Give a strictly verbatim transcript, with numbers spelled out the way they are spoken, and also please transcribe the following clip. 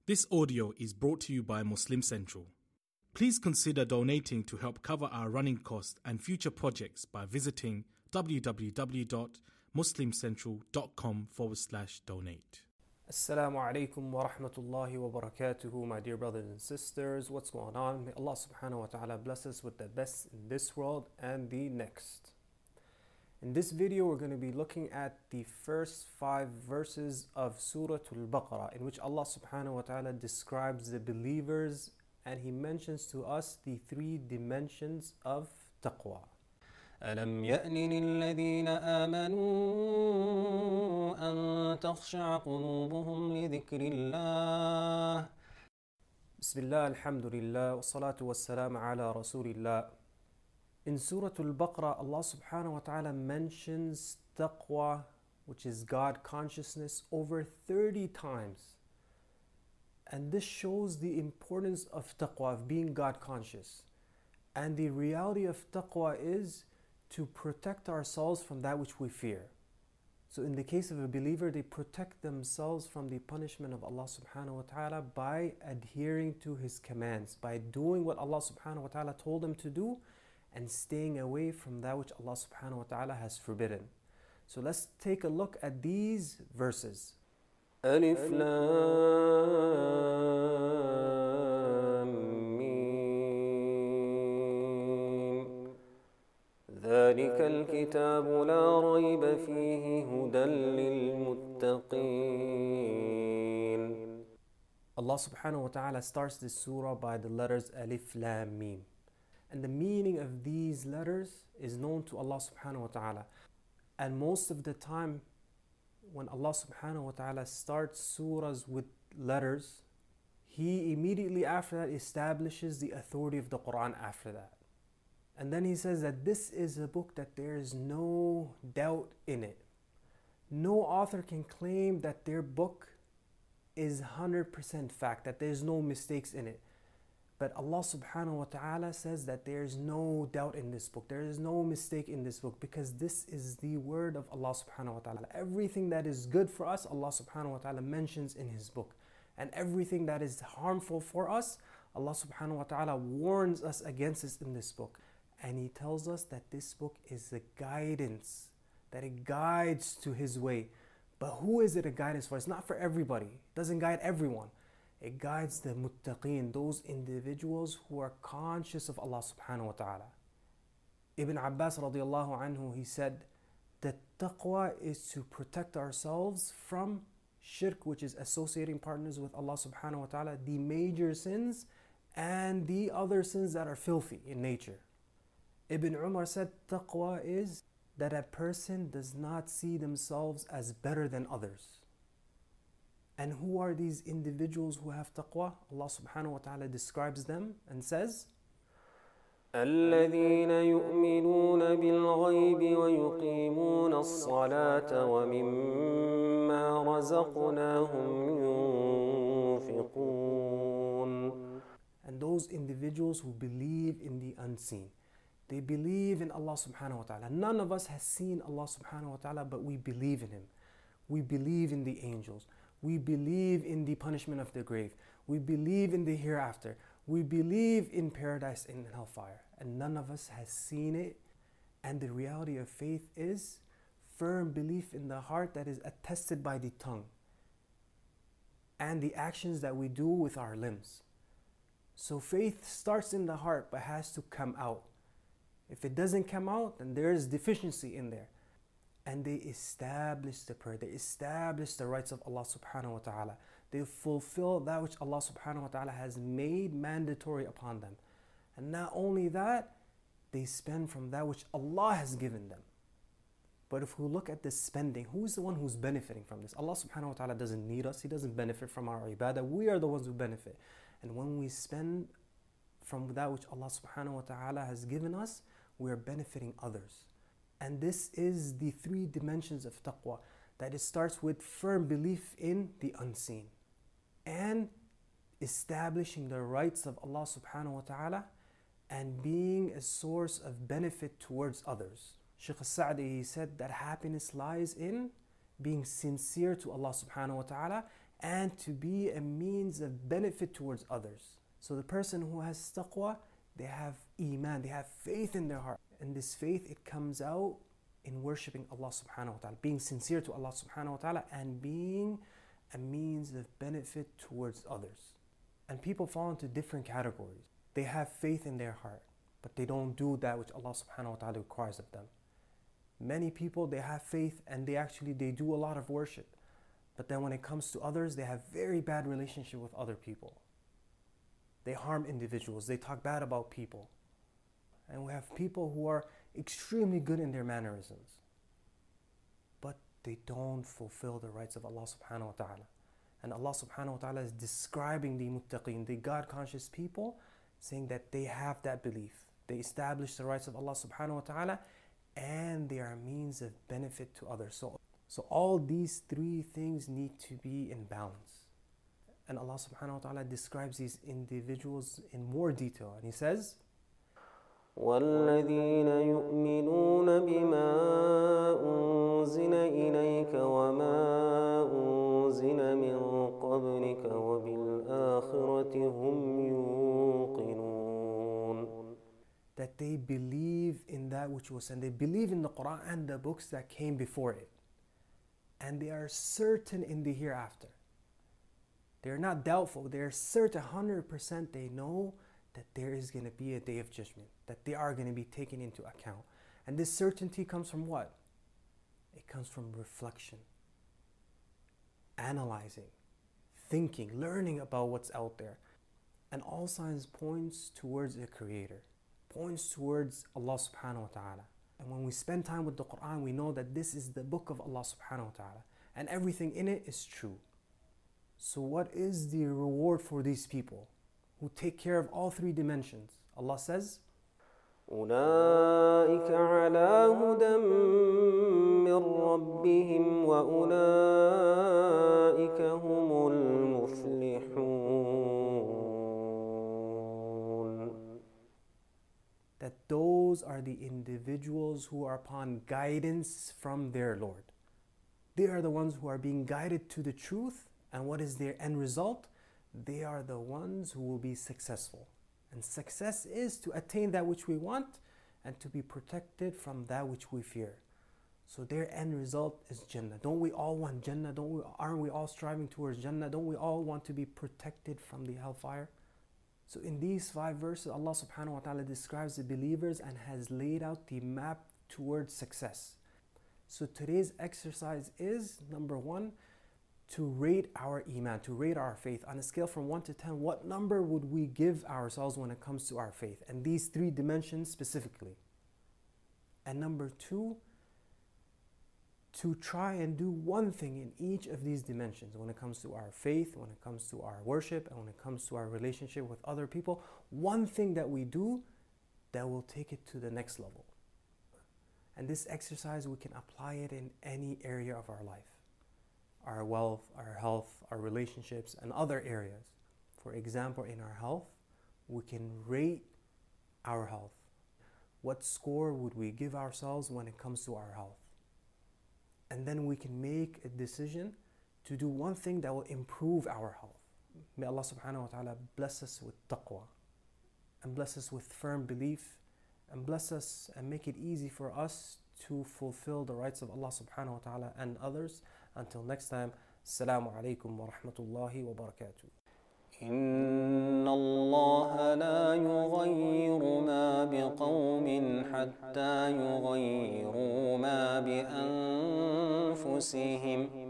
This audio is brought to you by Muslim Central. Please consider donating to help cover our running costs and future projects by visiting www.muslimcentral.com forward slash donate. Assalamu alaikum wa rahmatullahi wa barakatuhu, my dear brothers and sisters. What's going on? May Allah subhanahu wa ta'ala bless us with the best in this world and the next. In this video, we're going to be looking at the first five verses of Surah Al-Baqarah, in which Allah subhanahu wa ta'ala describes the believers and He mentions to us the three dimensions of taqwa. ألم يأن للذين آمنوا أن تخشع قلوبهم لذكر الله Bismillah, alhamdulillah, wa salatu wa salam ala rasulillah. In Surah Al-Baqarah, Allah subhanahu wa ta'ala mentions taqwa, which is God consciousness, over thirty times. And this shows the importance of taqwa, of being God conscious. And the reality of taqwa is to protect ourselves from that which we fear. So in the case of a believer, they protect themselves from the punishment of Allah subhanahu wa ta'ala by adhering to His commands, by doing what Allah subhanahu wa ta'ala told them to do, and staying away from that which Allah subhanahu wa ta'ala has forbidden. So let's take a look at these verses. ألف لام ميم ذلك الكتاب لا ريب فيه هدى للمتقين. Allah subhanahu wa ta'ala starts this surah by the letters Alif Lam Mim. And the meaning of these letters is known to Allah subhanahu wa ta'ala. And most of the time, when Allah subhanahu wa ta'ala starts surahs with letters, He immediately after that establishes the authority of the Quran after that. And then He says that this is a book that there is no doubt in it. No author can claim that their book is one hundred percent fact, that there's no mistakes in it. But Allah subhanahu wa ta'ala says that there is no doubt in this book. There is no mistake in this book, because this is the word of Allah subhanahu wa ta'ala. Everything that is good for us, Allah subhanahu wa ta'ala mentions in His book. And everything that is harmful for us, Allah subhanahu wa ta'ala warns us against this in this book. And He tells us that this book is a guidance, that it guides to His way. But who is it a guidance for? It's not for everybody. It doesn't guide everyone. It guides the muttaqeen, those individuals who are conscious of Allah subhanahu wa ta'ala. Ibn Abbas radiallahu anhu, he said that taqwa is to protect ourselves from shirk, which is associating partners with Allah subhanahu wa ta'ala, the major sins and the other sins that are filthy in nature. Ibn Umar said taqwa is that a person does not see themselves as better than others. And who are these individuals who have taqwa? Allah subhanahu wa ta'ala describes them and says, الذين يؤمنون بالغيب ويقيمون الصلاة ومما رزقناهم ينفقون. And those individuals who believe in the unseen. They believe in Allah subhanahu wa ta'ala. None of us has seen Allah subhanahu wa ta'ala, but we believe in Him. We believe in the angels. We believe in the punishment of the grave. We believe in the hereafter. We believe in paradise and hellfire. And none of us has seen it. And the reality of faith is firm belief in the heart that is attested by the tongue, and the actions that we do with our limbs. So faith starts in the heart but has to come out. If it doesn't come out, then there is deficiency in there. And they establish the prayer, they establish the rights of Allah subhanahu wa ta'ala. They fulfill that which Allah subhanahu wa ta'ala has made mandatory upon them. And not only that, they spend from that which Allah has given them. But if we look at this spending, who's the one who's benefiting from this? Allah subhanahu wa ta'ala doesn't need us. He doesn't benefit from our ibadah. We are the ones who benefit. And when we spend from that which Allah subhanahu wa ta'ala has given us, we are benefiting others. And this is the three dimensions of taqwa, that it starts with firm belief in the unseen and establishing the rights of Allah subhanahu wa ta'ala and being a source of benefit towards others. Shaykh al-Sa'di, he said that happiness lies in being sincere to Allah subhanahu wa ta'ala and to be a means of benefit towards others. So the person who has taqwa, they have iman, they have faith in their heart. And this faith, it comes out in worshipping Allah subhanahu wa ta'ala, being sincere to Allah subhanahu wa ta'ala, and being a means of benefit towards others. And people fall into different categories. They have faith in their heart, but they don't do that which Allah subhanahu wa ta'ala requires of them. Many people, they have faith and they actually, they do a lot of worship. But then when it comes to others, they have very bad relationship with other people. They harm individuals. They talk bad about people. And we have people who are extremely good in their mannerisms, but they don't fulfill the rights of Allah subhanahu wa ta'ala. And Allah subhanahu wa ta'ala is describing the muttaqeen, the God-conscious people, saying that they have that belief. They establish the rights of Allah subhanahu wa ta'ala, and they are a means of benefit to others. So, so all these three things need to be in balance. And Allah subhanahu wa ta'ala describes these individuals in more detail. And He says, وَالَّذِينَ يُؤْمِنُونَ بِمَا أُنزِلَ إِلَيْكَ وَمَا أُنزِلَ مِن قَبْلِكَ وَبِالْآخِرَةِ هُمْ يُوقِنُونَ. That they believe in that which was sent. They believe in the Quran and the books that came before it. And they are certain in the hereafter. They're not doubtful. They're certain, one hundred percent they know that there is going to be a day of judgment, that they are going to be taken into account. And this certainty comes from what? It comes from reflection, analyzing, thinking, learning about what's out there. And all signs points towards a creator, points towards Allah subhanahu wa ta'ala. And when we spend time with the Quran, we know that this is the book of Allah subhanahu wa ta'ala, and everything in it is true. So what is the reward for these people who take care of all three dimensions? Allah says, أُولَٰئِكَ عَلَىٰ هُدًى مِّن رَّبِّهِمْ وَأُولَٰئِكَ هُمُ الْمُفْلِحُونَ. That those are the individuals who are upon guidance from their Lord. They are the ones who are being guided to the truth. And what is their end result? They are the ones who will be successful. And success is to attain that which we want and to be protected from that which we fear. So their end result is Jannah. Don't we all want Jannah? Don't we, aren't we all striving towards Jannah? Don't we all want to be protected from the hellfire? So in these five verses, Allah subhanahu wa ta'ala describes the believers and has laid out the map towards success. So today's exercise is, number one, to rate our iman, to rate our faith. On a scale from one to ten, what number would we give ourselves when it comes to our faith? And these three dimensions specifically. And number two, to try and do one thing in each of these dimensions when it comes to our faith, when it comes to our worship, and when it comes to our relationship with other people. One thing that we do that will take it to the next level. And this exercise, we can apply it in any area of our life. Our wealth, our health, our relationships, and other areas. For example, in our health, we can rate our health. What score would we give ourselves when it comes to our health? And then we can make a decision to do one thing that will improve our health. May Allah subhanahu wa ta'ala bless us with taqwa, and bless us with firm belief, and bless us and make it easy for us to fulfill the rights of Allah subhanahu wa ta'ala and others. Until next time, Assalamu alaikum wa rahmatullahi wa barakatuh. إن الله لا يغير ما بقوم حتى يغيروا ما بأنفسهم